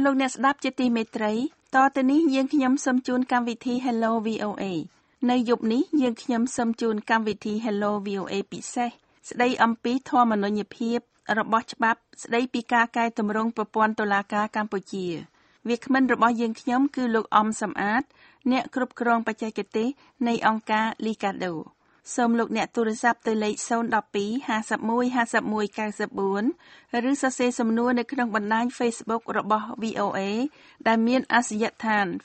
លោកអ្នកស្ដាប់ជាទីមេត្រីតទៅនេះយើងខ្ញុំសូមជូនកម្មវិធី Hello VOA នៅយប់នេះយើងខ្ញុំសូមជូនកម្មវិធី Hello VOA ពិសេសស្ដីអំពីធម្មនុញ្ញភាពរបស់ច្បាប់ស្ដីពីការកែតម្រង់ប្រព័ន្ធតុលាការកម្ពុជាវាគ្មិនរបស់យើងខ្ញុំគឺលោកអំសំអាតអ្នកគ្រប់គ្រងបច្ចេកទេសនៃអង្គការ Liga-do សូមលោកអ្នកទូរស័ព្ទទៅលេខ012 51 51 94 ឬសរសេរសំណួរនៅក្នុងបណ្ដាញ Facebook របស់ VOA ដែលមានអាសយដ្ឋាន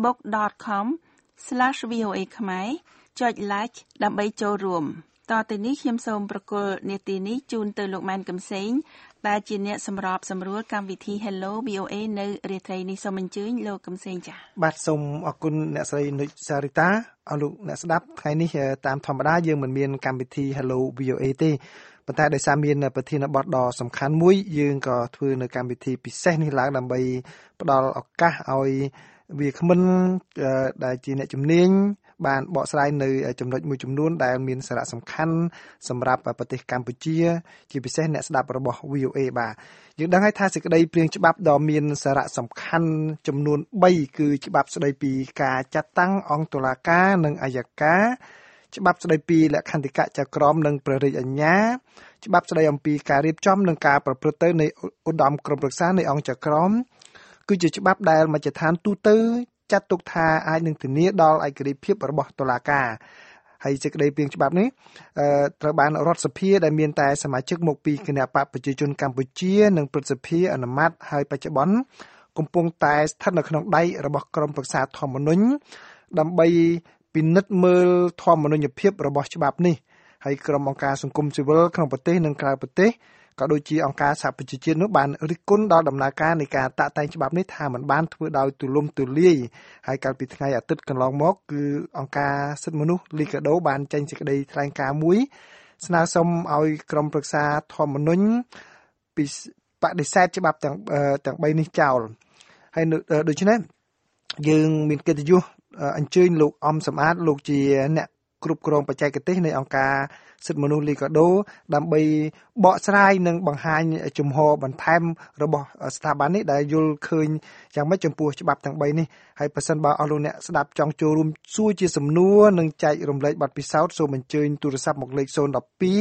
facebook.com/VOA ខ្មែរចុច like ដើម្បីចូលរួមតទៅនេះខ្ញុំសូមប្រកល់នាទីនេះជូនទៅលោកម៉ែនកំសែងដែលជាអ្នកសម្របសម្រួលកម្មវិធី Hello VOA នៅរាត្រីនេះសូមអញ្ជើញលោកកំសែងចា៎បាទសូមអរគុណអ្នកស្រីនុចសារីតាអរលោកអ្នកស្ដាប់ថ្ងៃនេះតាមធម្មតាយើងមិនមានកម្មវិធី Hello VOA ទេប៉ុន្តែដោយសារមានប្រធានបទដ៏សំខាន់មួយយើងក៏ធ្វើនៅកម្មវិធីពិសេសនេះឡើងដើម្បីផ្ដល់ឱកាសឲ្យវាគ្មិនដែលជាអ្នកជំនាញបានបកស្រាយនៅចំណុចមួយចំនួនដែលមានសារៈសំខាន់សម្រាប់ប្រទេសកម្ពុជាជាពិសេសអ្នកស្ដាប់របស់ VOA បាទយើងដឹងហើយថាសេចក្តីព្រាងច្បាប់ដ៏មានសារៈសំខាន់ចំនួន3គឺច្បាប់ស្តីពីការចាត់តាំងអង្គតុលាការនិងអัยការច្បាប់ស្តីពីលក្ខន្តិកៈចៅក្រមនិងព្រះរាជអាជ្ញាច្បាប់ស្តីអំពីការរៀបចំនិងការប្រព្រឹត្តទៅនៃឧត្តមក្រុមប្រឹក្សានៃអង្គចៅក្រមគឺជាច្បាប់ដែលមជ្ឈដ្ឋានទូទៅចាត់ទុកថាអាចនឹងធានាដល់ឯករាជ្យភាពរបស់តុលាការហើយសេចក្តីព្រាងច្បាប់នេះត្រូវបានរដ្ឋសភាដែលមានតែសមាជិកមកពីគណៈបកប្រជាជនកម្ពុជានិងព្រឹទ្ធសភាអនុម័តហើយបច្ចុប្បន្នកំពុងតែស្ថិតនៅក្នុងដៃរបស់ក្រុមប្រឹក្សាធម្មនុញ្ញដើម្បីពិនិត្យមើលធម្មនុញ្ញភាពរបស់ច្បាប់នេះហើយក្រុមអង្គការសង្គមស៊ីវិលក្នុងប្រទេសនិងក្រៅប្រទេសក៏ដូចជាអង្គការសហប្រជាជាតិនោះបានរិះគន់ដល់ដំណើរការនៃការតាក់តែងច្បាប់នេះថាมันបានធ្វើដោយទូលំទូលាយហើយកាលពីថ្ងៃអាទិត្យកន្លងមកគឺអង្គការសិទ្ធិមនុស្ស Liga-do បានចេញសេចក្តីថ្លែងការណ៍មួយស្នើសុំឲ្យក្រុមប្រឹក្សាធម្មនុញ្ញបដិសេធច្បាប់ទាំង3នេះចោលហើយដូច្នេះយើងមានកិត្តិយសអញ្ជើញលោកអំសំអាតលោកជាអ្នកគ្រប់គ្រងបច្ចេកទេសនៃអង្គការសិទ្ធិមនុស្ស Liga-do ដើម្បីបកស្រាយនិងបង្ហាញជំហរបន្ថែមរបស់ស្ថាប័ននេះដែលយល់ឃើញយ៉ាងម៉េចចំពោះច្បាប់ទាំង3នេះហើយប្រសិនបើអស់លោកអ្នកស្ដាប់ចង់ចូលរួមសួរជាសំណួរនិងចែករំលែកបទពិសោធន៍សូមអញ្ជើញទូរស័ព្ទមកលេខ012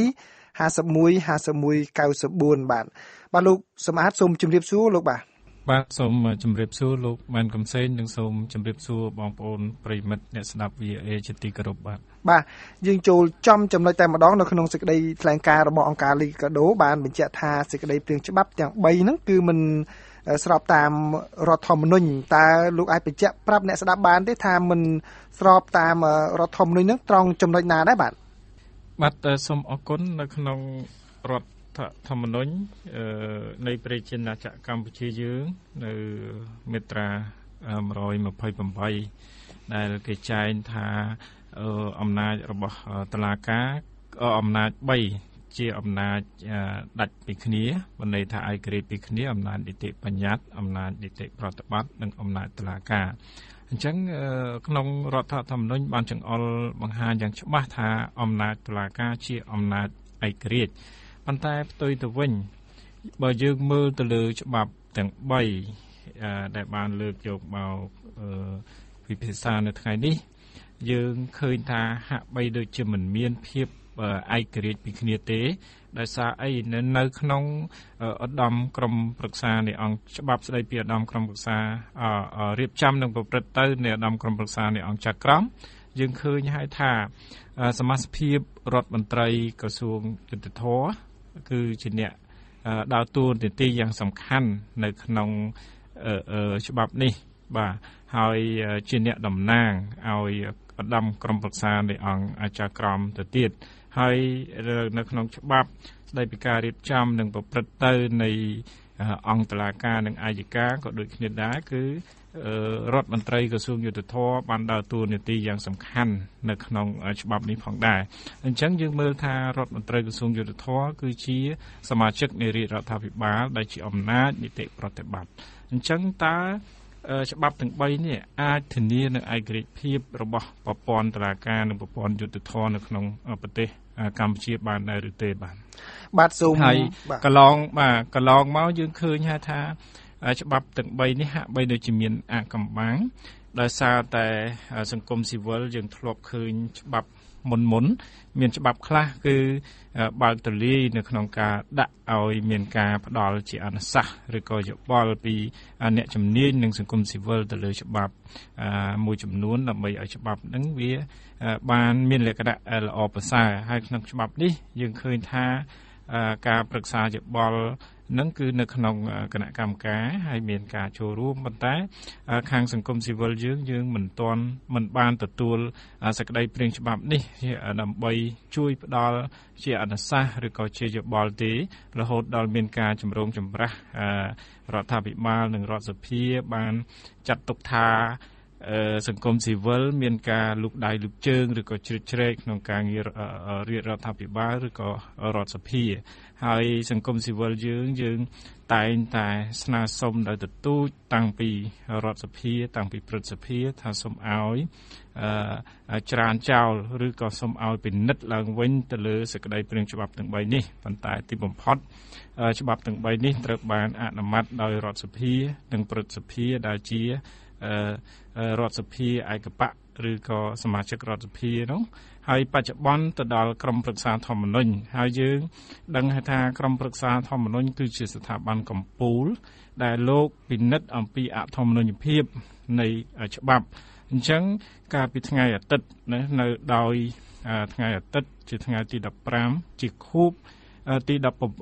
51 51 94បាទលោកសំអាតសូមជម្រាបសួរលោកបាទសូមជម្រាបសួរលោកម៉ែនកំសែងនិងសូមជម្រាបសួរបងប្អូនប្រិយមិត្តអ្នកស្ដាប់ VOA ជាទីគោរពបាទយើងចូលចំចំណុចតែម្ដងនៅក្នុងសេចក្តីថ្លែងការណ៍របស់អង្គការ Liga-do បានបញ្ជាក់ថាសេចក្តីព្រាងច្បាប់ទាំង3ហ្នឹងគឺមិនស្របតាមរដ្ឋធម្មនុញ្ញតើលោកអាចបញ្ជាក់ប្រាប់អ្នកស្ដាប់បានទេថាមិនស្របតាមរដ្ឋធម្មនុញ្ញហ្នឹងត្រង់ចំណុចណាដែរបាទសូមអរគុណនៅក្នុងរដ្ឋធម្មនុញ្ញនៃប្រជាណាចក្រកម្ពុជាយើងនៅមាត្រា128ដែលគេចែងថាអំណាចរបស់តុលាការអំណាច3ជាអំណាចដាច់ពីគ្នាបណ្ដេថាឯករាជ្យពីគ្នាអំណាចនីតិបញ្ញត្តិអំណាចនីតិប្រតិបត្តិនិងអំណាចតុលាការអញ្ចឹងក្នុងរដ្ឋធម្មនុញ្ញបានចង្អុលបង្ហាញយ៉ាងច្បាស់ថាអំណាចតុលាការជាអំណាចឯករាជ្យប៉ុន្តែផ្ទុយទៅវិញបើយើងមើលទៅលើច្បាប់ទាំង3ដែលបានលើកយកមកពិភាក្សានៅថ្ងៃនេះយើងឃើញថាហាក់បីដូចជាមិនមានភាពឯករាជ្យពីគ្នាទេដោយសារអីនៅក្នុងឧត្តមក្រុមប្រឹក្សានៃអង្គច្បាប់ស្តីពីឧត្តមក្រុមប្រឹក្សារៀបចំនិងប្រព្រឹត្តទៅនៃឧត្តមក្រុមប្រឹក្សានៃអង្គចៅក្រមយើងឃើញហើយថាសមាជិកភាពរដ្ឋមន្ត្រីក្រសួងយុតិធម៌គឺជាអ្នកដើរតួនាទីយ៉ាងសំខាន់នៅក្នុងច្បាប់នេះបាទហើយជាអ្នកតំណាងឲ្យឧត្តមក្រុមប្រឹក្សានៃអង្គចៅក្រមទៅទៀតហើយនៅក្នុងច្បាប់ស្តីពីការរៀបចំនិងប្រព្រឹត្តទៅនៃអង្គតុលាការនិងអัยការក៏ដូចគ្នាដែរគឺរដ្ឋមន្ត្រីក្រសួងយុតិធម៌បានដើរតួនាទីយ៉ាងសំខាន់នៅក្នុងច្បាប់នេះផងដែរអញ្ចឹងយើងមើលថារដ្ឋមន្ត្រីក្រសួងយុតិធម៌គឺជាសមាជិកនៃរាជរដ្ឋាភិបាលដែលជាអំណាចនីតិប្រតិបត្តិអញ្ចឹងតើច្បាប់ទាំង3នេះអាចធានានៅឯករាជ្យភាពរបស់ប្រព័ន្ធតុលាការនិងប្រព័ន្ធយុតិធម៌នៅក្នុងប្រទេសកម្ពុជាបានដែរឬទេបាទសូមហើយកន្លងមកយើងឃើញថាច្បាប់ទាំង3នេះហាក់បីដូចជាមានអាថ៌កំបាំងដោយសារតែសង្គមស៊ីវិលយើងធ្លាប់ឃើញច្បាប់មុនមានច្បាប់ខ្លះគឺបើកទលាយនៅក្នុងការដាក់ឲ្យមានការផ្ដល់ជាអនុសាសន៍ឬក៏យោបល់ពីអ្នកជំនាញនិងសង្គមស៊ីវិលទៅលើច្បាប់មួយចំនួនដើម្បីឲ្យច្បាប់ហ្នឹងវាបានមានលក្ខណៈល្អប្រសើរហើយក្នុងច្បាប់នេះយើងឃើញថាការប្រឹក្សាយោបល់នឹងគឺនៅក្នុងគណៈកម្មការហើយមានការចូលរួមប៉ុន្តែខាងសង្គមស៊ីវិលយើងមិនបានទទួលសេចក្តីព្រាងច្បាប់នេះដើម្បីជួយផ្ដល់ជាអនុសាសន៍ឬក៏ជាយោបល់ទេរហូតដល់មានការជំរងចម្រាស់រដ្ឋាភិបាលនិងរដ្ឋសភាបានចាត់ទុកថាសង្គមស៊ីវិលមានការលូកដៃលូកជើងឬក៏ជ្រៀតជ្រែកក្នុងការងាររាជរដ្ឋាភិបាលឬក៏រដ្ឋសភាហើយសង្គមស៊ីវិលយើងតែងតែស្នើសុំដោយទទូចតាំងពីរដ្ឋសភាតាំងពីព្រឹទ្ធសភាថាសូមឲ្យច្រានចោលឬក៏សូមឲ្យពិនិត្យឡើងវិញទៅលើសេចក្តីព្រាងច្បាប់ទាំង3នេះប៉ុន្តែទីបំផុតច្បាប់ទាំង3នេះត្រូវបានអនុម័តដោយរដ្ឋសភានិងព្រឹទ្ធសភាដែលជារដ្ឋសភាឯកបៈឬក៏សមាជិករដ្ឋសភានោះហើយបច្ចុប្បន្នទៅដល់ក្រុមប្រឹក្សាធម្មនុញ្ញហើយយើងដឹងថាក្រុមប្រឹក្សាធម្មនុញ្ញគឺជាស្ថាប័នកំពូលដែលលោកពិនិត្យអំពីអធម្មនុញ្ញភាពនៃច្បាប់អញ្ចឹងកាលពីថ្ងៃអាទិត្យនៅដោយថ្ងៃអាទិត្យជាថ្ងៃទី15ជាខួបទី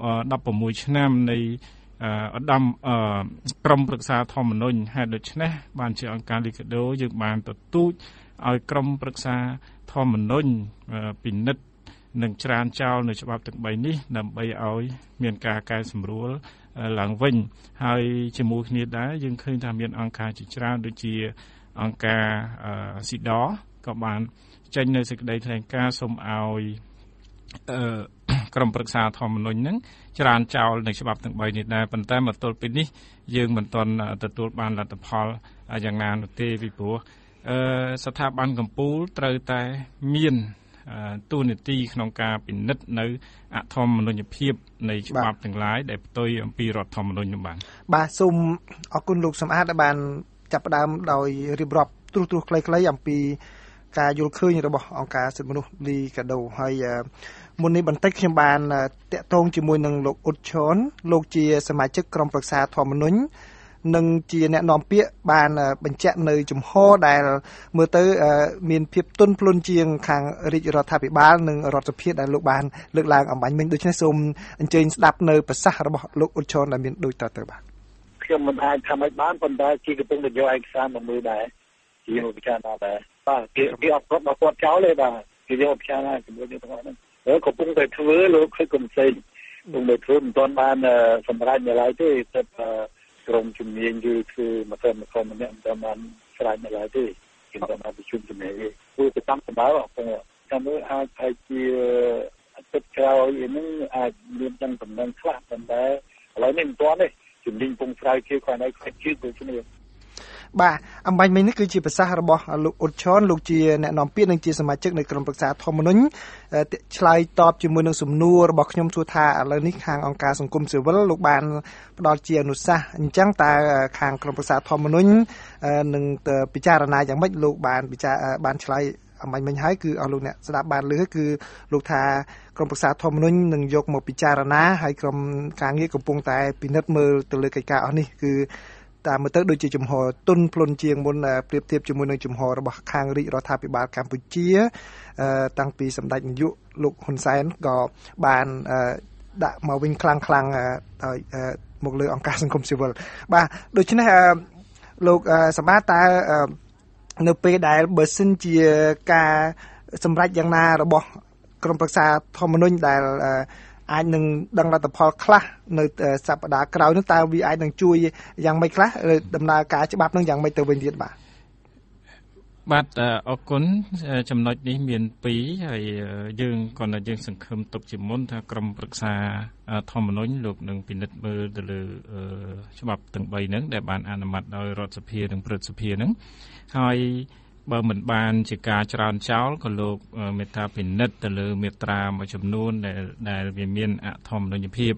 16ឆ្នាំនៃឧត្តមក្រុមប្រឹក្សាធម្មនុញ្ញហើយដូច្នេះបានជាអង្គការលីកាដូយើងបានទទូចឲ្យក្រុមប្រឹក្សាធម្មនុញ្ញពិនិត្យនិងច្រានចោលនៅច្បាប់ទាំង3នេះដើម្បីឲ្យមានការកែសម្រួលឡើងវិញហើយជាមួយគ្នាដែរយើងឃើញថាមានអង្គការជាច្រើនដូចជាអង្គការស៊ីដក៏បានចេញនៅសេចក្តីថ្លែងការណ៍សូមឲ្យក្រុមប្រឹក្សាធម្មនុញ្ញហ្នឹងច្រានចោលនៅច្បាប់ទាំង3នេះដែរប៉ុន្តែមកទល់ពេលនេះយើងមិនទាន់ទទួលបានលទ្ធផលយ៉ាងណានោះទេពីព្រោះស្ថាប័នកំពូលត្រូវតែមានតួនាទីក្នុងការពិនិត្យនៅអធម្មនុញ្ញភាពនៃច្បាប់ទាំងឡាយដែលផ្ទុយអំពីរដ្ឋធម្មនុញ្ញនោះបាទសូមអរគុណលោកសំអាតដែលបានចាប់ផ្ដើមដោយរៀបរាប់ទ្រុសខ្លីៗអំពីការយល់ឃើញរបស់អង្គការសិទ្ធិមនុស្សលីកាដូហើយមុននេះបន្តិចខ្ញុំបានតាក់ទងជាមួយនឹងលោកអ៊ុតឈុនលោកជាសមាជិកក្រុមប្រឹក្សាធម្មនុញ្ញនិងជាអ្នកនាំពាក្យបានបញ្ជាក់នៅជំហរដែលមើលទៅមានភាពទន់ភ្លន់ជាងខាងរាជរដ្ឋាភិបាលនិងរដ្ឋសភាដែលលោកបានលើកឡើងអំបញ្ញមិញដូច្នេះសូមអញ្ជើញស្ដាប់នៅប្រសាសន៍របស់លោកអ៊ុតឈុនដែលមានដូចតទៅបាទខ្ញុំមិនអាចធ្វើឲ្យបានប៉ុន្តែជាកំពុងតែយកឯកសារមកមើលដែរជាមកពិចារណាដែរបាទគេអត់គ្រប់មកគាត់ចោលទេបាទគេយកពិចារណាជាមួយនឹងទាំងអស់ហ្នឹងកំពុងតែធ្វើលោកឃើញកំផ្សេងពុំទៅធ្វើមិនទាន់បានសម្រាប់នៅឡើយទេតែក្រុមជំនាញគឺធ្វើមកតែម្នាក់មិនបានស្រាយនៅឡើយទេគេបានប្រជុំជំនាញព្រោះទៅតាមសម្បល់ខ្ញុំមើលអាចជាទឹកក្រោយនេះអាចមានទាំងតំណែងខ្លះប៉ុន្តែឥឡូវនេះមិនទាន់ទេជំនាញពងស្រាវជ្រាវគាត់នៅខ្វះជឿដូចនេះបាទអំបញ្ញមិញនេះគឺជាប្រសាសន៍របស់លោកអ៊ុតឈុនលោកជាអ្នកនាំពាក្យនិងជាសមាជិកនៃក្រុមប្រឹក្សាធម្មនុញ្ញឆ្លើយតបជាមួយនឹងសំណួររបស់ខ្ញុំសួរថាឥឡូវនេះខាងអង្គការសង្គមស៊ីវិលលោកបានផ្ដល់ជាអនុសាសន៍អញ្ចឹងតើខាងក្រុមប្រឹក្សាធម្មនុញ្ញនឹងពិចារណាយ៉ាងម៉េចលោកបានឆ្លើយអំបញ្ញមិញហើយគឺអស់លោកអ្នកស្ដាប់បានលឺគឺលោកថាក្រុមប្រឹក្សាធម្មនុញ្ញនឹងយកមកពិចារណាហើយក្រុមការងារកំពុងតែពិនិត្យមើលទៅលើកិច្ចការអស់នេះគឺតាមមើលទៅដូចជាជំហរទុនភ្លុនជាងមុនប្រៀបធៀបជាមួយនឹងជំហររបស់ខាងរាជរដ្ឋាភិបាលកម្ពុជាតាំងពីសម្ដេចនាយកលោកហ៊ុនសែនក៏បានដាក់មកវិញខ្លាំងដោយមកលើអង្គការសង្គមស៊ីវិលបាទដូច្នេះលោកសម្បត្តិតើនៅពេលដែលបើសិនជាការសម្រេចយ៉ាងណារបស់ក្រុមប្រឹក្សាធម្មនុញ្ញដែលអាចនឹងដឹងលទ្ធផលខ្លះនៅសប្តាហ៍ក្រោយនោះតើវាអាចនឹងជួយយ៉ាងម៉េចខ្លះដំណើរការច្បាប់នឹងយ៉ាងម៉េចទៅវិញទៀតបាទអរគុណចំណុចនេះមាន2ហើយយើងសង្ឃឹមទុកជាមុនថាក្រុមប្រឹក្សាធម្មនុញ្ញលោកនឹងពិនិត្យមើលទៅលើច្បាប់ទាំង3ហ្នឹងដែលបានអនុម័តដោយរដ្ឋសភានិងព្រឹទ្ធសភាហ្នឹងហើយបើមិនបានជាការច្រានចោលក៏លោកមេត្តាពិនិត្យទៅលើមាត្រាមួយចំនួនដែលវាមានអធម្មនុញ្ញភាព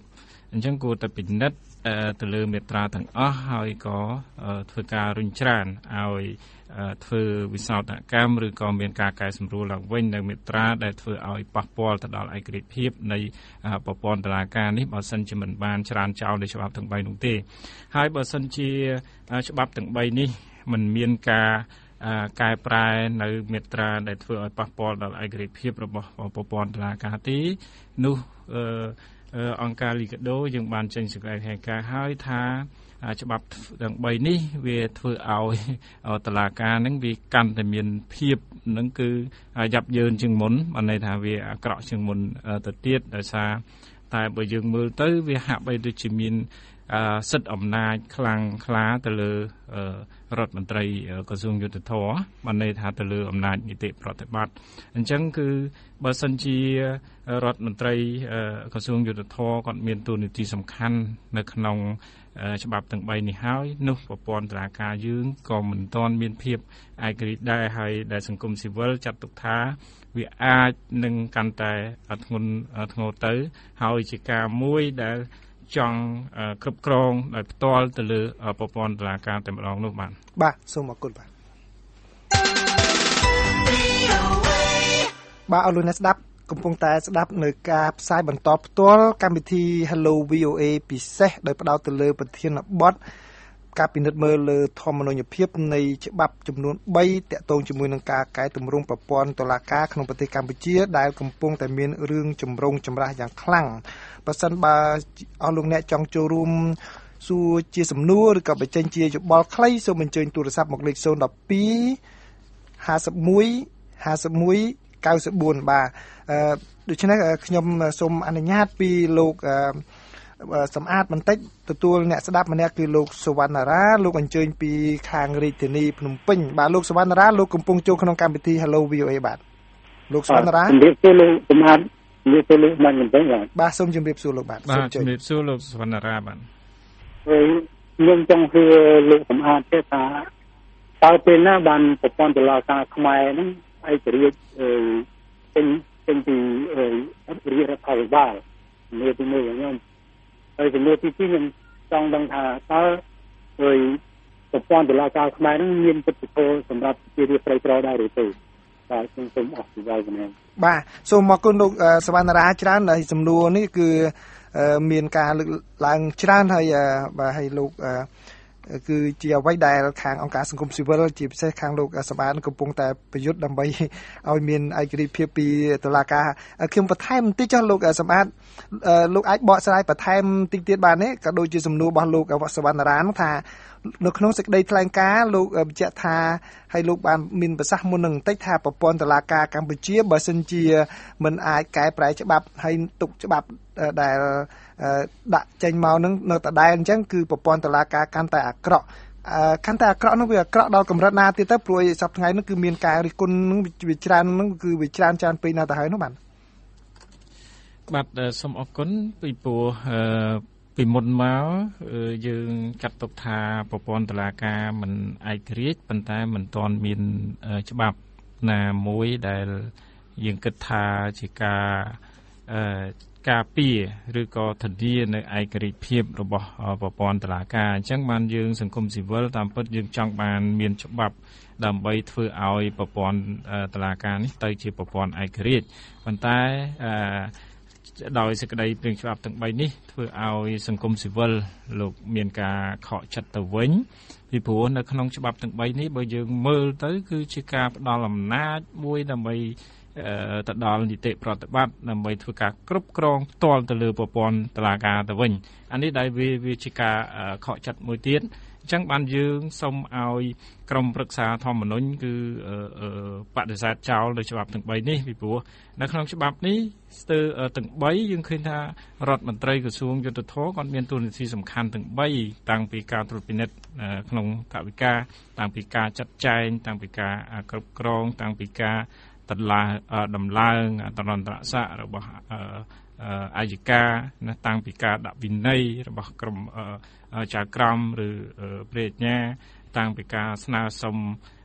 អញ្ចឹងគួរតែពិនិត្យទៅលើមាត្រាទាំងអស់ហើយក៏ធ្វើការរុញច្រានឲ្យធ្វើវិសោធនកម្មឬក៏មានការកែសម្រួលឡើងវិញនៅមាត្រាដែលធ្វើឲ្យប៉ះពាល់ទៅដល់ឯករាជ្យភាពនៃប្រព័ន្ធតុលាការនេះបើសិនជាមិនបានច្រានចោលដោយច្បាប់ទាំង3នោះទេហើយបើសិនជាច្បាប់ទាំង3នេះមិនមានការកែប្រែនៅមាត្រាដែលធ្វើឲ្យប៉ះពាល់ដល់ឯករាជ្យភាពរបស់ប្រព័ន្ធតុលាការទេនោះអង្គការលីកាដូយើងបានចេញសេចក្តីរាយការណ៍ហើយថាច្បាប់ទាំង3នេះវាធ្វើឲ្យតុលាការនឹងវាកាន់តែមានភាពនឹងគឺយ៉ាប់យ៉ឺនជាងមុនបានន័យថាវាអាក្រក់ជាងមុនទៅទៀតដោយសារតែបើយើងមើលទៅវាហាក់បីដូចជាមានសិទ្ធិអំណាចខ្លាំងក្លាទៅលើរដ្ឋមន្ត្រីក្រសួងយុទ្ធភ័ពបានន័យថាទៅលើអំណាចនីតិប្រតិបត្តិអញ្ចឹងគឺបើសិនជារដ្ឋមន្ត្រីក្រសួងយុទ្ធភ័ពគាត់មានតួនាទីសំខាន់នៅក្នុងច្បាប់ទាំង3នេះហើយនោះប្រព័ន្ធតុលាការយើងក៏មិនទាន់មានភាពឯករាជ្យដែរហើយដែលសង្គមស៊ីវិលចាត់ទុកថាវាអាចនឹងកាន់តែធ្ងន់ធ្ងរទៅហើយជាការមួយដែលចង់គ្រប់គ្រងដោយផ្ទាល់ទៅលើប្រព័ន្ធតុលាការតែម្ដងនោះបាទសូមអរគុណបាទអរលោកអ្នកស្ដាប់កំពុងតែស្ដាប់នៅការផ្សាយបន្តផ្ទាល់កម្មវិធី Hello VOA ពិសេសដោយផ្ដោតទៅលើប្រធានបទការពិនិត្យមើលលើធម្មនុញ្ញភាពនៃច្បាប់ចំនួន3ទាក់ទងជាមួយនឹងការកែតម្រង់ប្រព័ន្ធតុលាការក្នុងប្រទេសកម្ពុជាដែលកំពុងតែមានរឿងចម្រូងចម្រាសយ៉ាងខ្លាំងបើសិនបើអស់លោកអ្នកចង់ចូលរួមសួរជាសំណួរឬក៏បញ្ចេញជាយោបល់ខ្លីសូមអញ្ជើញទូរស័ព្ទមកលេខ012 51 51 94បាទដូច្នេះខ្ញុំសូមអនុញ្ញាតពីលោកសម្អាតបន្តិចទទួលអ្នកស្ដាប់ម្នាក់គឺលោកសវណ្ណារាលោកអញ្ជើញពីខាងរាជធានីភ្នំពេញបាទលោកសវណ្ណារាលោកកំពុងចូលក្នុងកម្មវិធី Hello VOA បាទលោកសវណ្ណារាជំរាបសួរលោកសម្អាតជំរាបសួរលោកមិនមែនទេបាទសូមជំរាបសួរលោកបាទសូមជំរាបសួរលោកសវណ្ណារាបាទខ្ញុំចង់សួរលោកសម្អាតទេថាតើពេលណាបានប្រព័ន្ធតុលាការខ្មែរហ្នឹងឯករាជ្យចេញពីរដ្ឋាភិបាលនេះទី1ខ្ញុំហើយជំនួសទី2ខ្ញុំចង់ដឹងថាតើប្រព័ន្ធតុលាការខ្មែរនឹងមានពិទ្ធិសម្រាប់ជារៀបប្រក្រដែរឬទេបាទខ្ញុំអរគុណបាទសូមអរគុណលោកសវណ្ណារាច្រើនហើយសំណួរនេះគឺមានការលើកឡើងច្រើនហើយបាទហើយលោកគឺជាអ្វីដែលខាងអង្គការសង្គមស៊ីវិលជាពិសេសខាងលោកសបានកំពុងតែប្រយុទ្ធដើម្បីឲ្យមានឯករាជ្យភាពពីតុលាការខ្ញុំបន្ថែមបន្តិចចុះលោកសម្បត្តិលោកអាចបកស្រាយបន្ថែមតិចទៀតបានទេក៏ដូចជាសំណួររបស់លោកសវណ្ណារានោះថានៅក្នុងសេចក្តីថ្លែងការណ៍លោកបញ្ជាក់ថាឲ្យលោកបានមានប្រសាសន៍មុននឹងបន្តិចថាប្រព័ន្ធតុលាការកម្ពុជាបើសិនជាមិនអាចកែប្រែច្បាប់ហើយទុកច្បាប់ដែលដាក់ចេញមកនឹងនៅដដែលអញ្ចឹងគឺប្រព័ន្ធតុលាការកាន់តែអាក្រក់នោះវាអាក្រក់ដល់កម្រិតណាទៀតទៅព្រោះសប្តាហ៍ថ្ងៃនេះគឺមានការរិះគន់នឹងវាច្រើននឹងគឺវាច្រើនពេកណាស់ទៅហើយនោះបាទសូមអរគុណពីព្រោះពីមុនមកយើងចាត់ទុកថាប្រព័ន្ធតុលាការមិនឯករាជ្យប៉ុន្តែមិនទាន់មានច្បាប់ណាមួយដែលយើងគិតថាជាការពារឬក៏ធានានៅឯករាជ្យភាពរបស់ប្រព័ន្ធតុលាការអញ្ចឹងបានយើងសង្គមស៊ីវិលតាមពិតយើងចង់បានមានច្បាប់ដើម្បីធ្វើឲ្យប្រព័ន្ធតុលាការនេះទៅជាប្រព័ន្ធឯករាជ្យប៉ុន្តែដោយសេចក្តីព្រាងច្បាប់ទាំង3នេះធ្វើឲ្យសង្គមស៊ីវិលលោកមានការខកចិត្តទៅវិញពីព្រោះនៅក្នុងច្បាប់ទាំង3នេះបើយើងមើលទៅគឺជាការផ្ដល់អំណាចមួយដើម្បីទៅដល់នីតិប្រតិបត្តិដើម្បីធ្វើការគ្រប់គ្រងផ្ទាល់ទៅលើប្រព័ន្ធតុលាការទៅវិញអានេះដែលវាជាការខកចិត្តមួយទៀតអញ្ចឹងបានយើងសូមឲ្យក្រមប្រឹក្សាធម្មនុញ្ញគឺបដិសេធចោលដោយច្បាប់ទាំង3នេះពីព្រោះនៅក្នុងច្បាប់នេះស្ទើរទាំង3យើងឃើញថារដ្ឋមន្ត្រីក្រសួងយុទ្ធភ័ពគាត់មានតួនាទីសំខាន់ទាំង3តាំងពីការត្រួតពិនិត្យក្នុងថវិកាតាំងពីការចាត់ចែងតាំងពីការគ្រប់គ្រងតាំងពីការដំឡើងអន្តរស័ក្តិរបស់អាយកាណាតាំងពីការដាក់វិន័យរបស់ក្រមចៅក្រមឬព្រះអាជ្ញាតាំងពីការស្នើសុំ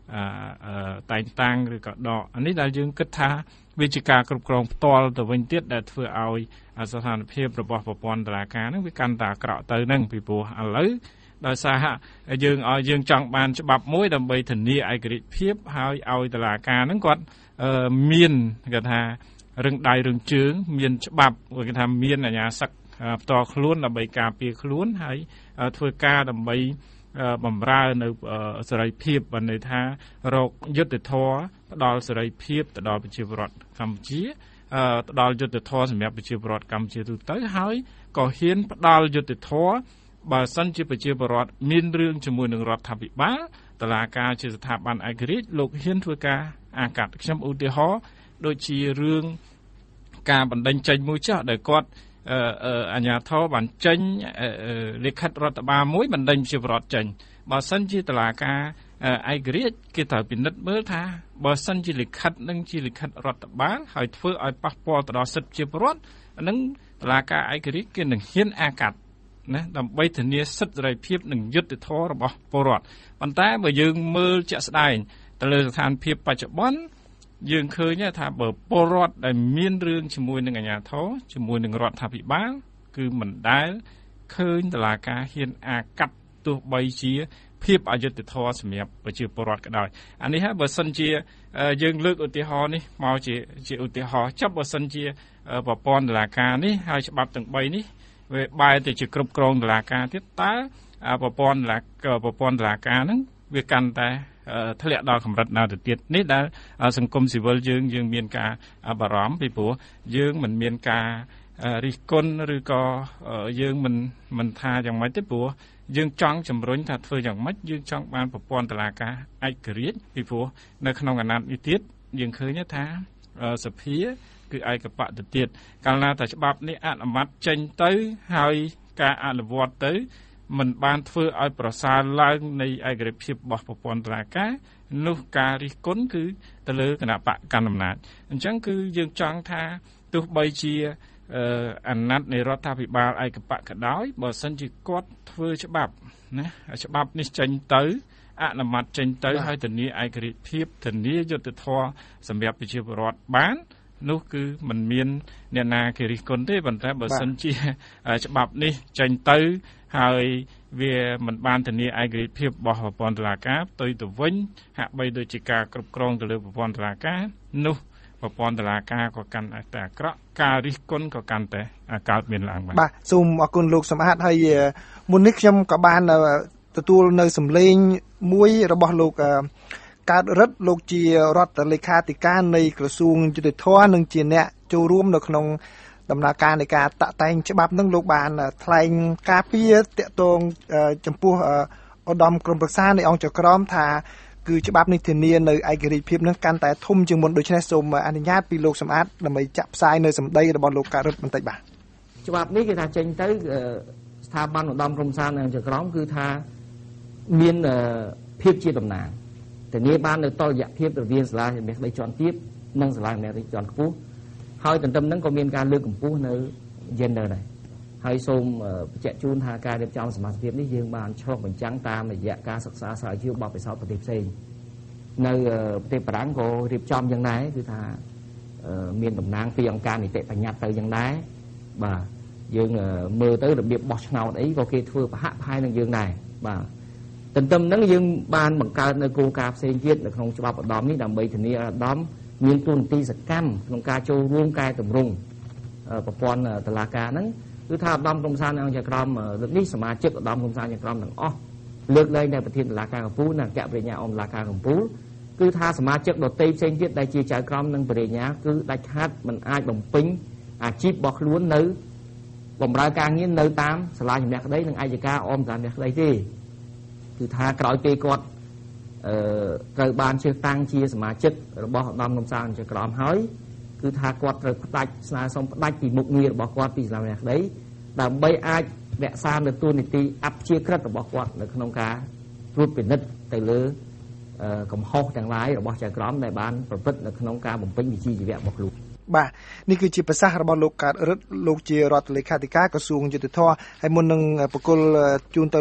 តែងតាំងឬក៏ដកអានេះដែលយើងគិតថាវាជាការគ្រប់គ្រងផ្ទាល់ទៅវិញទៀតដែលធ្វើឲ្យស្ថានភាពរបស់ប្រព័ន្ធតុលាការហ្នឹងវាកាន់តែអាក្រក់ទៅហ្នឹងពីព្រោះឥឡូវដោយសារយើងចង់បានច្បាប់មួយដើម្បីធានាឯករាជ្យភាពហើយឲ្យតុលាការហ្នឹងគាត់មានគេថារឹងដៃរឹងជើងមានច្បាប់គេថាមានអាជ្ញាសឹកផ្ទាល់ខ្លួនដើម្បីការពារខ្លួនហើយធ្វើការដើម្បីបំរើនៅសេរីភាពបានន័យថារកយុត្តិធម៌ផ្ដល់សេរីភាពទៅដល់ប្រជាពលរដ្ឋកម្ពុជាផ្ដល់យុត្តិធម៌សម្រាប់ប្រជាពលរដ្ឋកម្ពុជាទូទៅហើយក៏ហ៊ានផ្ដល់យុត្តិធម៌បើសិនជាប្រជាពលរដ្ឋមានរឿងជាមួយនឹងរដ្ឋាភិបាលតុលាការជាស្ថាប័នឯករាជ្យលោកហ៊ានធ្វើការអាកាត់ខ្ញុំឧទាហរណ៍ដូចជារឿងការបណ្តេញចេញមួយចាស់ដែលគាត់អាជ្ញាធរបានចេញលិខិតរដ្ឋបាលមួយបណ្តេញប្រជាពលរដ្ឋចេញបើសិនជាតុលាការឯករាជ្យគេត្រូវពិនិត្យមើលថាបើសិនជាលិខិតនឹងជាលិខិតរដ្ឋបាលហើយធ្វើឲ្យប៉ះពាល់ទៅដល់សិទ្ធិប្រជាពលរដ្ឋនឹងតុលាការឯករាជ្យគេនឹងហ៊ានអាកាត់ណាដើម្បីធានាសិទ្ធិសេរីភាពនិងយុត្តិធម៌របស់ពលរដ្ឋប៉ុន្តែបើយើងមើលជាក់ស្ដែងទៅលើស្ថានភាពបច្ចុប្បន្នយើងឃើញថាបើពលរដ្ឋដែលមានរឿងជាមួយនឹងអាជ្ញាធរជាមួយនឹងរដ្ឋាភិបាលគឺមិនដែលឃើញតុលាការហ៊ានអាកាត់ទោះបីជាភាពអយុត្តិធម៌សម្រាប់ប្រជាពលរដ្ឋក៏ដោយអានេះហើយបើសិនជាយើងលើកឧទាហរណ៍នេះមកជាឧទាហរណ៍ចាប់បើសិនជាប្រព័ន្ធតុលាការនេះហើយច្បាប់ទាំង3នេះវាបែរទៅជាគ្រប់គ្រងតុលាការទៀតតើប្រព័ន្ធតុលាការហ្នឹងវាកាន់តែធ្លាក់ដល់កម្រិតណាទៅទៀតនេះដែលសង្គមស៊ីវិលយើងមានការបារម្ភពីព្រោះយើងមិនមានការរិះគន់ឬក៏យើងមិនថាយ៉ាងម៉េចទេព្រោះយើងចង់ជំរុញថាធ្វើយ៉ាងម៉េចយើងចង់បានប្រព័ន្ធតុលាការឯករាជ្យពីព្រោះនៅក្នុងអាណត្តិនេះទៀតយើងឃើញថាសភាគឺឯកបៈទៅទៀតកាលណាតែច្បាប់នេះអនុម័តចេញទៅហើយការអនុវត្តទៅមិនបានធ្វើឲ្យប្រសើរឡើងនៃឯករាជ្យភាពរបស់ប្រព័ន្ធតុលាការនោះការរិះគន់គឺទៅលើគណៈបកកណ្ដាលអំណាចអញ្ចឹងគឺយើងចង់ថាទោះបីជាអាណត្តិនៃរដ្ឋាភិបាលឯកបៈក៏ដោយបើសិនជាគាត់ធ្វើច្បាប់ណាច្បាប់នេះចេញទៅអនុម័តចេញទៅហើយធានាឯករាជ្យភាពធានាយុត្តិធម៌សម្រាប់ប្រជាពលរដ្ឋបាននោះគឺមិនមានអ្នកណាគេរិះគន់ទេប៉ុន្តែបើសិនជាច្បាប់នេះចេញទៅហើយវាមិនបានធានាឯករាជ្យភាពរបស់ប្រព័ន្ធតុលាការផ្ទុយទៅវិញហាក់បីដូចជាការគ្រប់គ្រងទៅលើប្រព័ន្ធតុលាការនោះប្រព័ន្ធតុលាការក៏កាន់តែអាក្រក់ការរិះគន់ក៏កាន់តែកើតមានឡើងបាទសូមអរគុណលោកសំអាតហើយមុននេះខ្ញុំក៏បានទទួលនៅសម្លេងមួយរបស់លោកកើតរិទ្ធលោកជារដ្ឋលេខាធិការនៃក្រសួងយុតិធម៌និងជាអ្នកចូលរួមនៅក្នុងដំណើរការនៃការតាក់តែងច្បាប់នឹងលោកបានថ្លែងការពារតាក់ទងចំពោះឧត្តមក្រុមប្រឹក្សានៃអង្គចក្រមថាគឺច្បាប់នេះធានានៅឯករាជ្យភាពនឹងកាន់តែធំជាងមុនដូច្នេះសូមអនុញ្ញាតពីលោកសំអាតដើម្បីចាក់ផ្សាយនៅសម្ដីរបស់លោកកើតរិទ្ធបន្តិចបាទច្បាប់នេះគេថាចេញទៅស្ថាប័នឧត្តមក្រុមប្រឹក្សានៃអង្គចក្រមគឺថាមានភាពជាតំណាងធានាបាននៅតុល្យភាពរវាងសាលាជំនះដីជាន់ទាបនិងសាលាជំនះដីជាន់ខ្ពស់ហើយទន្ទឹមនឹងក៏មានការលើកកម្ពស់នៅ gender ដែរហើយសូមបញ្ជាក់ជូនថាការរៀបចំសមាជិកនេះយើងបានឆ្លុះបញ្ចាំងតាមរយៈការសិក្សាស្រាវជ្រាវបទពិសោធន៍ប្រទេសផ្សេងនៅប្រទេសបារាំងក៏រៀបចំយ៉ាងដែរគឺថាមានតំណាងពីអង្គការនីតិបញ្ញត្តិទៅយ៉ាងដែរបាទយើងមើលទៅរបៀបបោះឆ្នោតអីក៏គេធ្វើប្រហាក់ប្រហែលនឹងយើងដែរបាទទន្ទឹមនឹងយើងបានបង្កើតនៅគោលការណ៍ផ្សេងទៀតនៅក្នុងច្បាប់ឧត្តមនេះដើម្បីធានាឧត្តមមានទូនាទីសកម្មក្នុងការចូលរួមកែតម្រង់ប្រព័ន្ធតុលាការហ្នឹងគឺថាឧត្តមក្រុមប្រឹក្សាអង្គចក្រមលើកនេះសមាជិកឧត្តមក្រុមប្រឹក្សាអង្គចក្រមទាំងអស់លើកលែងតែប្រធានតុលាការកំពូលនិងអគ្គបរិញ្ញាអង្គតុលាការកំពូលគឺថាសមាជិកដទៃផ្សេងទៀតដែលជាចៅក្រមនិងបរិញ្ញាគឺដាច់ខាតមិនអាចបំពេញអាជីពរបស់ខ្លួននៅបម្រើការងារនៅតាមសាលាជំនះក្តីនិងឯកការអមសាលាជំនះក្តីទេគឺថាក្រោយពេលគាត់ត្រូវបានជ្រើសតាំងជាសមាជិករបស់ឧត្តមក្រុមប្រឹក្សាអង្គក្រមហើយគឺថាគាត់ត្រូវផ្ដាច់ស្នើសុំផ្ដាច់ពីមុខងាររបស់គាត់ពីសាលាជំនះក្តីដើម្បីអាចរក្សានៅទូនាទីអព្យាក្រឹតរបស់គាត់នៅក្នុងការត្រួតពិនិត្យទៅលើកំហុសទាំងឡាយរបស់ចៅក្រមដែលបានប្រព្រឹត្តនៅក្នុងការបំពេញវិជ្ជាជីវៈរបស់ខ្លួនបាទនេះគឺជាប្រសាសន៍របស់លោកកើតរិទ្ធលោកជារដ្ឋលេខាធិការក្រសួងយុតិធធហើយមុននឹងបកគលជូនទៅលោក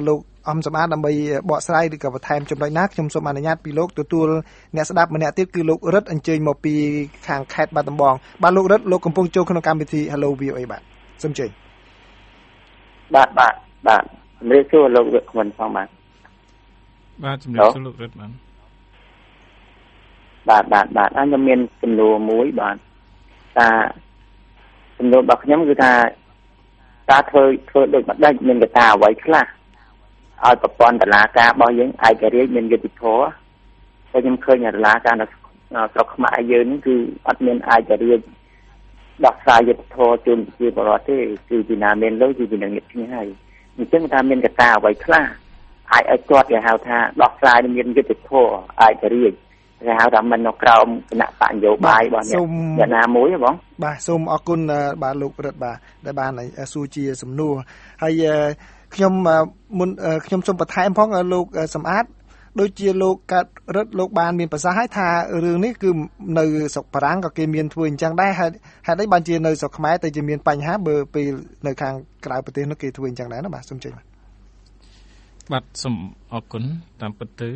អំសម្បត្តិដើម្បីបកស្រាយឬក៏បន្ថែមចំណុចណាខ្ញុំសូមអនុញ្ញាតពីលោកទទួលអ្នកស្ដាប់ម្នាក់ទៀតគឺលោករឹតអញ្ជើញមកពីខាងខេត្តបាត់ដំបងបាទលោករឹតលោកកំពុងចូលក្នុងកម្មវិធី Hello VOA បាទសូមអញ្ជើញបាទជំរាបសួរលោកវិក្កាមផងបាទជំរាបសួរលោករឹតបាទខ្ញុំមានសំណួរមួយបាទថាសំណួររបស់ខ្ញុំគឺថាតើធ្វើដូចម្ដេចមានកត្តាអ្វីខ្លះឲ្យប្រព័ន្ធតុលាការរបស់យើងឯករាជ្យមានយុត្តិធម៌តែខ្ញុំឃើញតុលាការនៅស្រុកខ្មែរយើងនេះគឺអត់មានឯករាជ្យដោះស្រាយយុត្តិធម៌ជូនប្រជាពលរដ្ឋទេគឺពីណាមានលុយគឺពីនឹងនេះគ្នាហើយអញ្ចឹងថាមានកត្តាអ្វីខ្លះអាចឲ្យគាត់គេហៅថាដោះស្រាយមានយុត្តិធម៌ឯករាជ្យគេហៅថាមិននៅក្រោមគណៈបកនយោបាយរបស់អ្នកណាមួយហ៎បងបាទសូមអរគុណបាទលោករឹតបាទដែលបានសួរជាសំណួរហើយខ្ញុំសូមបន្ថែមផងលោកសំអាតដូចជាលោកកាត់រឹតលោកបានមានប្រសាសន៍ឲ្យថារឿងនេះគឺនៅស្រុកបារាំងក៏គេមានធ្វើអញ្ចឹងដែរហេតុអីបានជានៅស្រុកខ្មែរតែជាមានបញ្ហាបើពេលនៅខាងក្រៅប្រទេសនោះគេធ្វើអញ្ចឹងដែរណាបាទសូមជឿបាទសូមអរគុណតាមពិតទៅ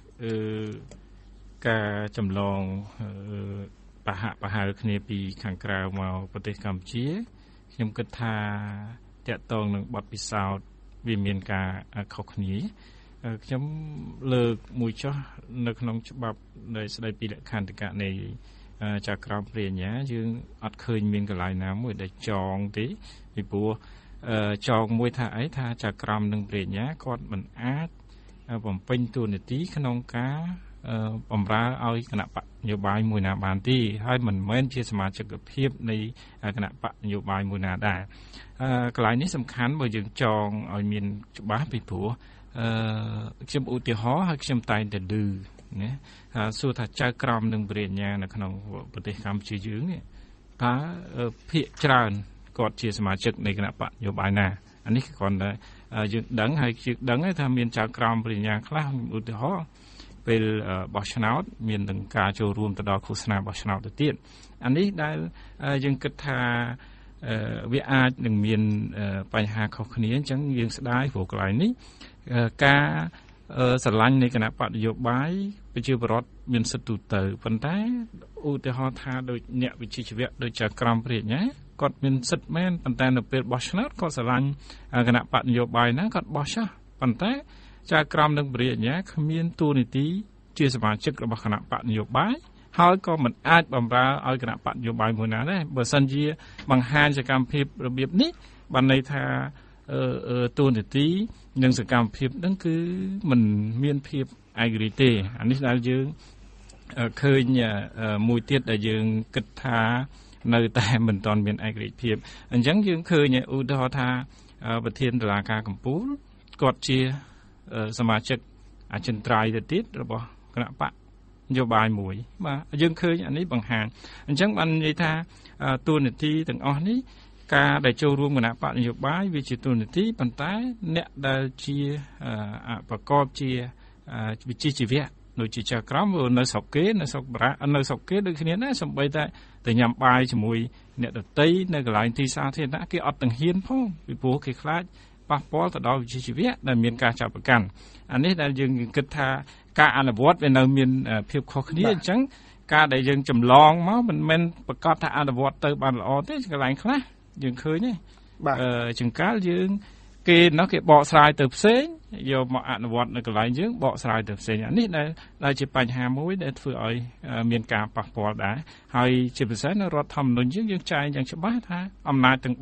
ការចម្លងបហៅគ្នាពីខាងក្រៅមកប្រទេសកម្ពុជាខ្ញុំគិតថាតាក់ទងនឹងបទពិសោធន៍វាមានការខុសគ្នាខ្ញុំលើកមួយចុះនៅក្នុងច្បាប់ដែលស្ដីពីលក្ខន្តិកៈនៃចក្រមព្រះញ្ញាយើងអត់ឃើញមានកន្លែងណាមួយដែលចងទេពីព្រោះចងមួយថាអីថាចក្រមនឹងព្រះញ្ញាគាត់មិនអាចបំពេញតួនាទីក្នុងការបម្រើឲ្យគណៈបកនយោបាយមួយណាបានទេហើយមិនមែនជាសមាជិកភាពនៃគណៈបកនយោបាយមួយណាដែរកន្លែងនេះសំខាន់បើយើងចងឲ្យមានច្បាស់ពីព្រោះខ្ញុំឧទាហរណ៍ហើយខ្ញុំតែងតែឮណាសួរថាចៅក្រមនឹងព្រះញ្ញានៅក្នុងប្រទេសកម្ពុជាយើងនេះថាភាគច្រើនគាត់ជាសមាជិកនៃគណៈបកនយោបាយណាអានេះគ្រាន់តែយើងដឹងហើយយើងដឹងថាមានចៅក្រមព្រះញ្ញាខ្លះឧទាហរណ៍ពេលបោះឆ្នោតមាននឹងការចូលរួមទៅដល់ឃោសនាបោះឆ្នោតទៅទៀតអានេះដែលយើងគិតថាវាអាចនឹងមានបញ្ហាខុសគ្នាអញ្ចឹងយើងស្ដាយព្រោះកន្លែងនេះការស្រឡាញ់នៃគណៈបកនយោបាយប្រជាពលរដ្ឋមានសិទ្ធិទូទៅប៉ុន្តែឧទាហរណ៍ថាដូចអ្នកវិជ្ជាជីវៈដូចចៅក្រមព្រះញ្ញាគាត់មានសិទ្ធិមែនប៉ុន្តែនៅពេលបោះឆ្នោតគាត់ស្រឡាញ់គណៈបកនយោបាយណាគាត់បោះចោះប៉ុន្តែចៅក្រមនឹងព្រះញ្ញាគ្មានតួនាទីជាសមាជិករបស់គណៈបកនយោបាយហើយក៏មិនអាចបម្រើឲ្យគណៈបកនយោបាយមួយណាដែរបើសិនជាបង្ហាញសកម្មភាពរបៀបនេះបានន័យថាតួនាទីនិងសកម្មភាពហ្នឹងគឺមិនមានភាពឯករាជ្យទេអានេះដែលយើងឃើញមួយទៀតដែលយើងគិតថានៅតែមិនទាន់មានឯករាជ្យភាពអញ្ចឹងយើងឃើញឧទាហរណ៍ថាប្រធានតុលាការកំពូលគាត់ជាសមាជិកអចិន្ត្រៃយ៍ទៅទៀតរបស់គណៈបកនយោបាយមួយបាទយើងឃើញអានេះបង្ហាញអញ្ចឹងបាននិយាយថាតួនាទីទាំងអស់នេះការដែលចូលរួមគណៈបកនយោបាយវាជាតួនាទីប៉ុន្តែអ្នកដែលជាប្រកបជាវិជ្ជាជីវៈដូចជាចៅក្រមនៅស្រុកគេនៅស្រុកបារាំងនៅស្រុកគេដូចគ្នាដែរសូម្បីតែញ៉ាំបាយជាមួយអ្នកដទៃនៅកន្លែងទីសាធារណៈគេអត់ទាំងហ៊ានផងពីព្រោះគេខ្លាចប៉ះពាល់ទៅដល់វិជ្ជាជីវៈដែលមានការចាប់ប្រកាន់អានេះដែលយើងគិតថាការអនុវត្តវានៅមានភាពខុសគ្នាអញ្ចឹងការដែលយើងចម្លងមកមិនមែនប្រកាសថាអនុវត្តទៅបានល្អទេកន្លែងខ្លះយើងឃើញទេចង្កាលយើងគេបកស្រាយទៅផ្សេងយកមកអនុវត្តនៅកន្លែងយើងបកស្រាយទៅផ្សេងអានេះដែលជាបញ្ហាមួយដែលធ្វើឲ្យមានការប៉ះពាល់ដែរហើយជាពិសេសនៅរដ្ឋធម្មនុញ្ញយើងចែងយ៉ាងច្បាស់ថាអំណាចទាំង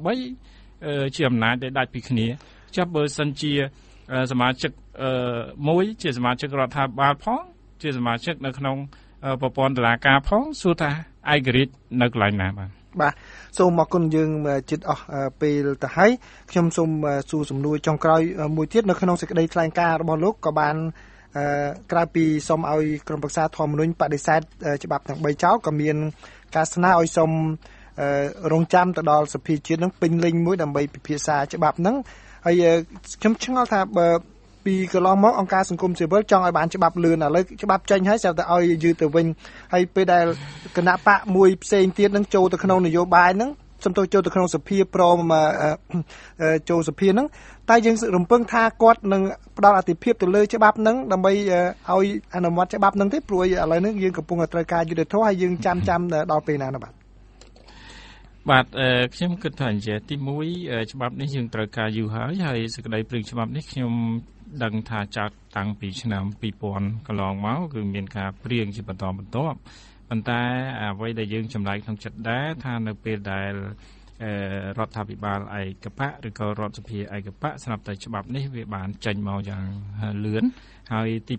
3ជាអំណាចដែលដាច់ពីគ្នាចាប់បើសិនជាសមាជិកមួយជាសមាជិករដ្ឋាភិបាលផងជាសមាជិកនៅក្នុងប្រព័ន្ធតុលាការផងសួរថាឯករាជ្យនៅកន្លែងណាបាទសូមអរគុណយើងជិតអស់ពេលទៅហើយខ្ញុំសូមសួរសំណួរចុងក្រោយមួយទៀតនៅក្នុងសេចក្តីថ្លែងការណ៍របស់លោកក៏បានក្រៅពីសូមឲ្យក្រុមប្រឹក្សាធម្មនុញ្ញបដិសេធច្បាប់ទាំង3ចោលក៏មានការស្នើឲ្យសូមរងចាំទៅដល់សភាជាតិនឹងពេញលេញមួយដើម្បីពិភាក្សាច្បាប់ហ្នឹងហើយខ្ញុំឆ្ងល់ថាបើពីកន្លងមកអង្គការសង្គមស៊ីវិលចង់ឲ្យបានច្បាប់លឿនឥឡូវច្បាប់ចេញហើយស្រាប់តែឲ្យយឺតទៅវិញហើយពេលដែលគណៈបកមួយផ្សេងទៀតនឹងចូលទៅក្នុងនយោបាយហ្នឹងសំទោសចូលទៅក្នុងសភាព្រមចូលសភាហ្នឹងតែយើងរំពឹងថាគាត់នឹងផ្ដល់អធិភាពទៅលើច្បាប់ហ្នឹងដើម្បីឲ្យអនុម័តច្បាប់ហ្នឹងទេព្រោះឥឡូវហ្នឹងយើងកំពុងតែត្រូវការយុត្តិធម៌ហើយយើងចាំដល់ពេលណាណាបាទខ្ញុំគិតថានិយាយទី1ច្បាប់នេះយើងត្រូវការយូរហើយសេចក្តីព្រឹងច្បាប់នេះខ្ញុំដឹងថាចាត់តាំងពីឆ្នាំ2000កន្លងមកគឺមានការព្រៀងជាបន្តបន្ទាប់ប៉ុន្តែអ្វីដែលយើងចម្លែកក្នុងចិត្តដែរថានៅពេលដែលរដ្ឋាភិបាលឯកបៈឬក៏រដ្ឋសភាឯកបៈស្រាប់តែច្បាប់នេះវាបានចេញមកយ៉ាងលឿនហើយទី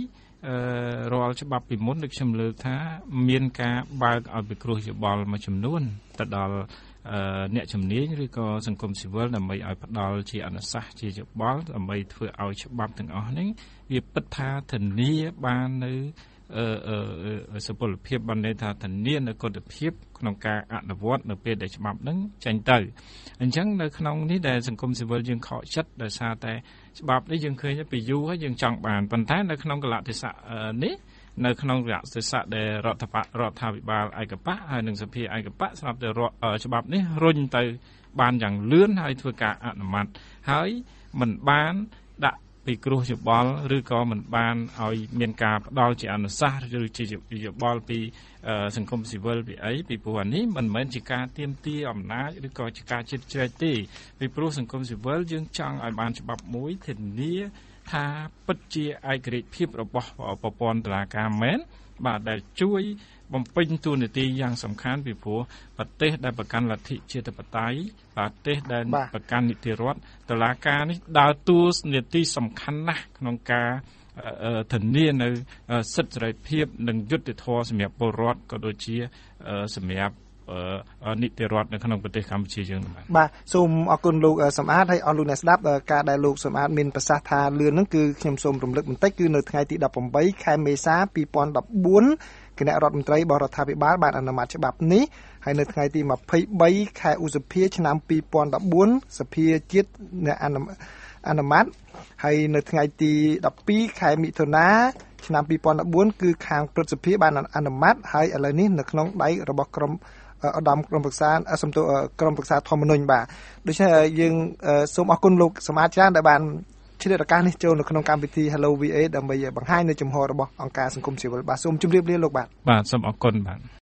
2រាល់ច្បាប់ពីមុនដូចខ្ញុំលើកថាមានការបើកឲ្យពិគ្រោះយោបល់មួយចំនួនទៅដល់អ្នកជំនាញឬក៏សង្គមស៊ីវិលដើម្បីឲ្យផ្ដល់ជាអនុសាសន៍ជាយោបល់ដើម្បីធ្វើឲ្យច្បាប់ទាំងអស់នេះវាពិតថាធានាបាននៅសុពលភាពបានន័យថាធានានៅគុណភាពក្នុងការអនុវត្តនៅពេលដែលច្បាប់ហ្នឹងចេញទៅអញ្ចឹងនៅក្នុងនេះដែលសង្គមស៊ីវិលយើងខកចិត្តដោយសារតែច្បាប់នេះយើងឃើញពីយូរហើយយើងចង់បានប៉ុន្តែនៅក្នុងកលៈទេសៈនេះនៅក្នុងកលៈទេសៈដែលរដ្ឋាភិបាលឯកបៈហើយនិងសភាឯកបៈស្រាប់តែច្បាប់នេះរុញទៅបានយ៉ាងលឿនហើយធ្វើការអនុម័តហើយមិនបានដាក់ពីគ្រោះយោបល់ឬក៏មិនបានឲ្យមានការផ្ដល់ជាអនុសាសន៍ឬជាយោបល់ពីសង្គមស៊ីវិលពីព្រោះអានេះមិនមែនជាការទាមទារអំណាចឬក៏ជាការជិតជ្រែកទេពីព្រោះសង្គមស៊ីវិលយើងចង់ឲ្យបានច្បាប់មួយធានាថាពិតជាឯករាជ្យភាពរបស់ប្រព័ន្ធតុលាការមែនបាទដែលជួយបំពេញតួនាទីយ៉ាងសំខាន់ពីព្រោះប្រទេសដែលប្រកាន់លទ្ធិជាតិបតេយ្យប្រទេសដែលប្រកាន់នីតិរដ្ឋតុលាការនេះដើរតួនាទីសំខាន់ណាស់ក្នុងការធានានៅសិទ្ធិសេរីភាពនិងយុត្តិធម៌សម្រាប់ពលរដ្ឋក៏ដូចជាសម្រាប់នីតិរដ្ឋនៅក្នុងប្រទេសកម្ពុជាយើងបាទសូមអរគុណលោកសំអាតហើយអរលោកអ្នកស្ដាប់ការដែលលោកសំអាតមានប្រសាសន៍ថាលឿនហ្នឹងគឺខ្ញុំសូមរំលឹកបន្តិចគឺនៅថ្ងៃទី18ខែមេសា2014គណៈរដ្ឋមន្ត្រីរបស់រដ្ឋាភិបាលបានអនុម័តច្បាប់នេះហើយនៅថ្ងៃទី23ខែឧសភាឆ្នាំ2014សភាជាតិអនុម័តហើយនៅថ្ងៃទី12ខែមិថុនាឆ្នាំ2014គឺខាងព្រឹទ្ធសភាបានអនុម័តហើយឥឡូវនេះនៅក្នុងដៃរបស់ក្រុមឧត្តមក្រុមប្រឹក្សាសំទោសក្រុមប្រឹក្សាធម្មនុញ្ញបាទដូច្នេះយើងសូមអរគុណលោកសមាជច្រើនដែលបានឆ្លៀតឱកាសនេះចូលនៅក្នុងកម្មវិធី Hello VA ដើម្បីបង្ហាញនៅជំហររបស់អង្គការសង្គមស៊ីវិលបាទសូមជម្រាបលាលោកបាទសូមអរគុណបាទ